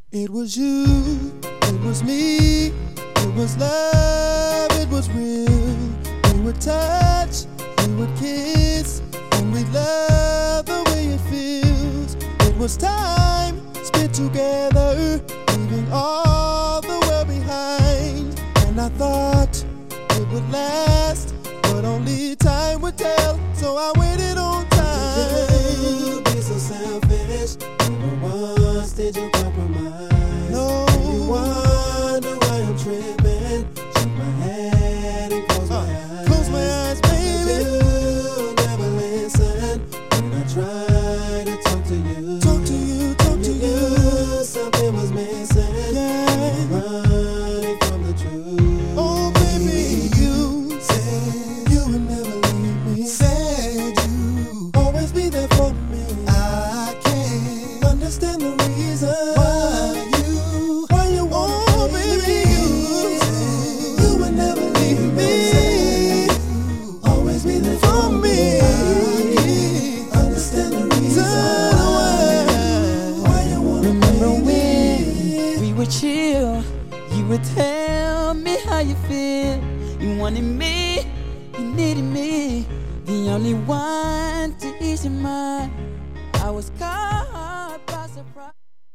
It was you, it was me, it was love, it was real. We would touch, we would kiss, and we love the way it feels. It was time spent together, leaving all the world behind. And I thought it would last, but only time would tell. So I waited on time. Did you be so selfish? Never once did you compromise. No. You wonder why I'm tripping. Shake my head and close my eyes. Close my eyes, baby. You never listen when I try to talk to you. Talk to you, talk to you. Something was missing. Yeah. Running from the truth. Oh, baby, you said you would never leave me. Said you Always be there for me. I can't Understand the reason why you want, oh, baby, you would never leave me. always be there For me. Understand the reason why you wanna Remember play me. when we would chill, you would tell me how you feel. You wanted me, you needed me, the only one to ease your mind.